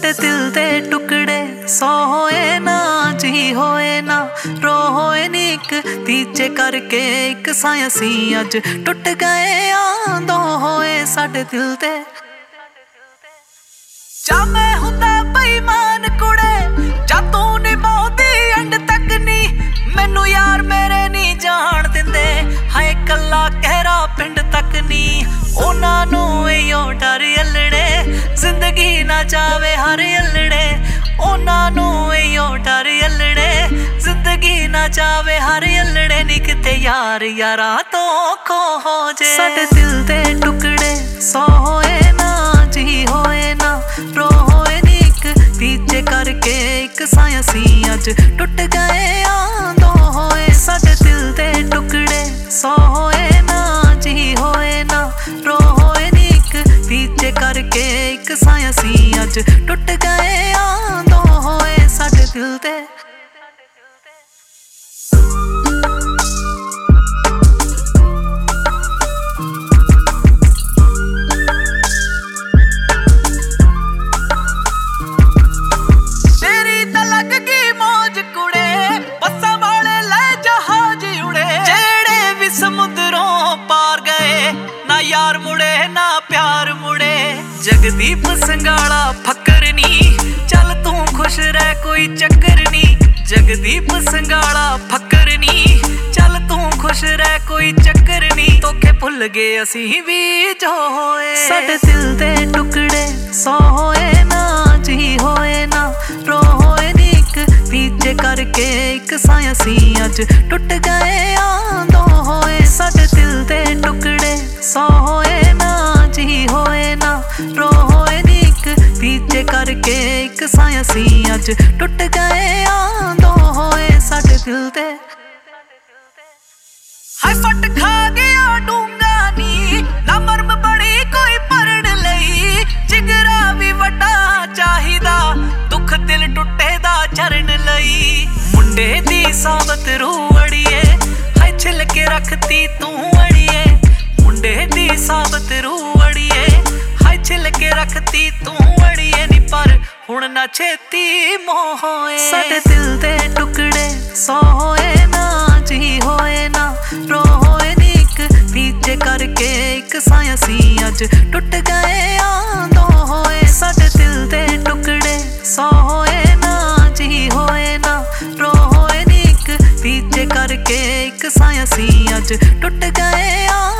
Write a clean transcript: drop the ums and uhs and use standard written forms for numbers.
साडे दिल दे टुकड़े सौ होए ना, जी होए ना, रो होए नी एक तीजे करके एक सायसी अज टुट गए आ दो होए साडे दिल दे। जा मैं हुंदा बेईमान कुड़े जा तू निभाउंदी एंड तक नी, मैनू यार मेरे नी जान दिंदे हाय कल्ला कहरा पिंड तक नी। उन्हां नू इहो डर अल्लड़े जिंदगी ना जावे हर अल्लड़े, उन्हां नू इहो डर अल्लड़े जिंदगी ना जावे हर अल्लड़े नी किते यार यारा तो खो हो जे। साडे दिल दे टुकड़े सौ होए ना, जी होए ना, रो होए नी एक तीजे करके एक सायसी अज टुट गए आ दो होए। साडे दिल दे टुकड़े सौ होए ना, जी होए ना, रो होए नी एक तीजे करके एक सायसी अज टुट गए आ दो होए साडे दिल दे। तेरी तो लग गई मौज कुड़े बसा वाले ले जहाज उड़े, जेड़े भी समुद्रों पार गए ना यार मुड़े ना प्यार मुड़े। जगदीप संगाला फकर नी चल तू खुश रह कोई चक्कर नी, जगदीप संगाला फकर नी चल तू खुश रह कोई चक्कर नी। धोखे भुल गए असी भी जो होए। साडे दिल दे टुकड़े सौ होए ना, जी होए ना, रो होए नी एक तीजे करके एक सायसी अज टुट गए आ दो होए। साडे दिल दे टुकड़े सौ होए ना, जी होए ना, रो होए नी एक तीजे करके एक सायसी अज टुट गए आ दो होए साडे दिल दे। हाय फट खा गया डूंगा नी ना मरम बड़ी कोई परण लई, जिगरा भी वड्डा चाहिदा दुख दिल टुटे दा चरण लई। मुंडे दी साबत रूह अड़िए हाय छिल के रखती तू अड़िए, मुंडे दी साबत रूह अड़िए हाय छिल के रखती तू अड़िए नी। पर हुण ना छेती मोह होए। साडे दिल दे टुकड़े सौ होए ना, जी होए ना, रो होए नी एक तीजे करके एक सायसी अज टुट गए आ दो होए। साडे दिल दे टुकड़े सौ होए ना, जी होए ना, रो होए नी एक तीजे करके एक सायसी अज टुट गए आ